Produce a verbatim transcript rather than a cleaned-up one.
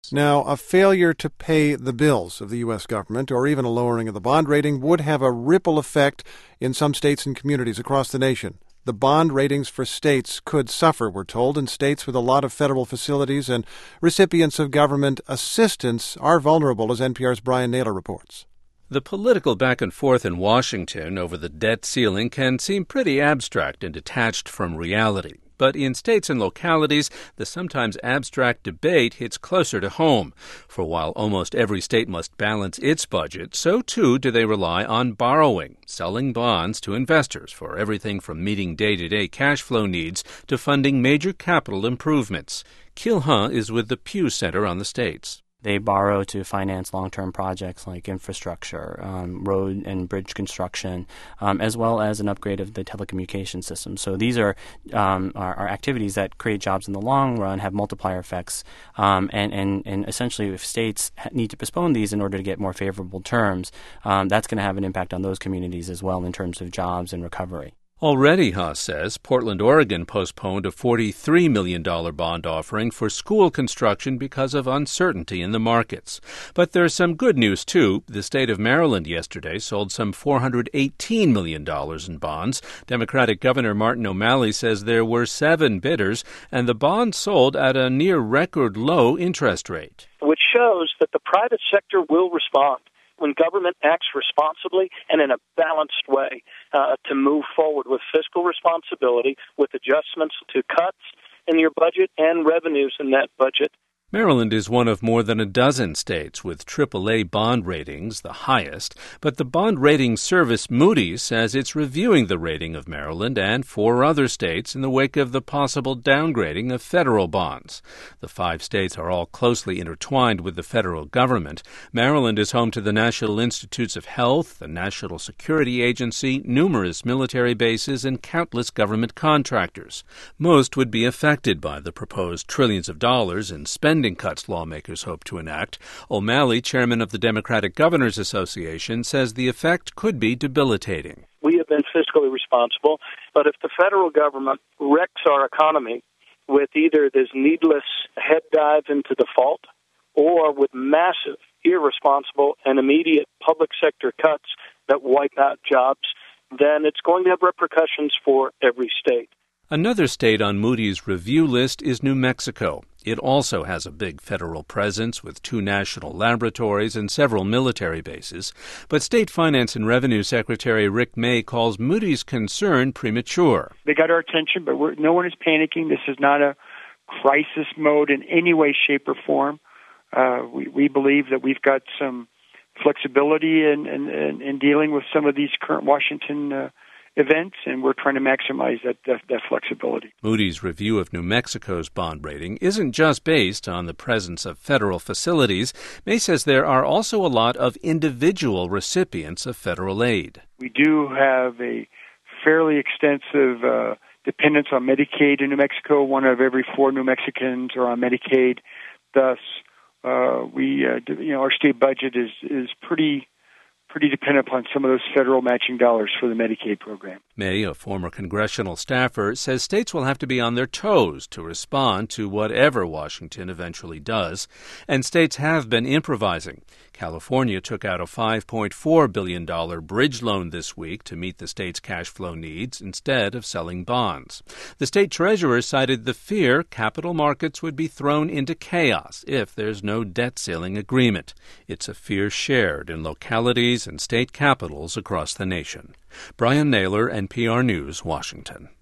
Now, a failure to pay the bills of the U S government or even a lowering of the bond rating would have a ripple effect in some states and communities across the nation. The bond ratings for states could suffer, we're told, and states with a lot of federal facilities and recipients of government assistance are vulnerable, as N P R's Brian Naylor reports. The political back and forth in Washington over the debt ceiling can seem pretty abstract and detached from reality. But in states and localities, the sometimes abstract debate hits closer to home. For while almost every state must balance its budget, so too do they rely on borrowing, selling bonds to investors for everything from meeting day-to-day cash flow needs to funding major capital improvements. Kil Huh is with the Pew Center on the States. They borrow to finance long-term projects like infrastructure, um, road and bridge construction, um, as well as an upgrade of the telecommunication system. So these are, um, are are activities that create jobs in the long run, have multiplier effects, um, and, and, and essentially if states need to postpone these in order to get more favorable terms, um, that's going to have an impact on those communities as well in terms of jobs and recovery. Already, Haas says, Portland, Oregon postponed a forty-three million dollars bond offering for school construction because of uncertainty in the markets. But there's some good news, too. The state of Maryland yesterday sold some four hundred eighteen million dollars in bonds. Democratic Governor Martin O'Malley says there were seven bidders, and the bonds sold at a near-record low interest rate. Which shows that the private sector will respond when government acts responsibly and in a balanced way uh, to move forward with fiscal responsibility, with adjustments to cuts in your budget and revenues in that budget. Maryland is one of more than a dozen states with triple A bond ratings, the highest, but the bond rating service Moody's says it's reviewing the rating of Maryland and four other states in the wake of the possible downgrading of federal bonds. The five states are all closely intertwined with the federal government. Maryland is home to the National Institutes of Health, the National Security Agency, numerous military bases, and countless government contractors. Most would be affected by the proposed trillions of dollars in spending cuts lawmakers hope to enact. O'Malley, chairman of the Democratic Governors Association, says the effect could be debilitating. We have been fiscally responsible, but if the federal government wrecks our economy with either this needless head dive into default or with massive, irresponsible, and immediate public sector cuts that wipe out jobs, then it's going to have repercussions for every state. Another state on Moody's review list is New Mexico. It also has a big federal presence with two national laboratories and several military bases. But State Finance and Revenue Secretary Rick May calls Moody's concern premature. They got our attention, but we're, no one is panicking. This is not a crisis mode in any way, shape, or form. Uh, we, we believe that we've got some flexibility in, in, in, in dealing with some of these current Washington uh, events, and we're trying to maximize that, that that flexibility. Moody's review of New Mexico's bond rating isn't just based on the presence of federal facilities. May says there are also a lot of individual recipients of federal aid. We do have a fairly extensive uh, dependence on Medicaid in New Mexico. One of every four New Mexicans are on Medicaid. Thus, uh, we uh, you know our state budget is is pretty. pretty dependent upon some of those federal matching dollars for the Medicaid program. May, a former congressional staffer, says states will have to be on their toes to respond to whatever Washington eventually does, and states have been improvising. California took out a five point four billion dollars bridge loan this week to meet the state's cash flow needs instead of selling bonds. The state treasurer cited the fear capital markets would be thrown into chaos if there's no debt ceiling agreement. It's a fear shared in localities and state capitals across the nation. Brian Naylor, N P R News, Washington.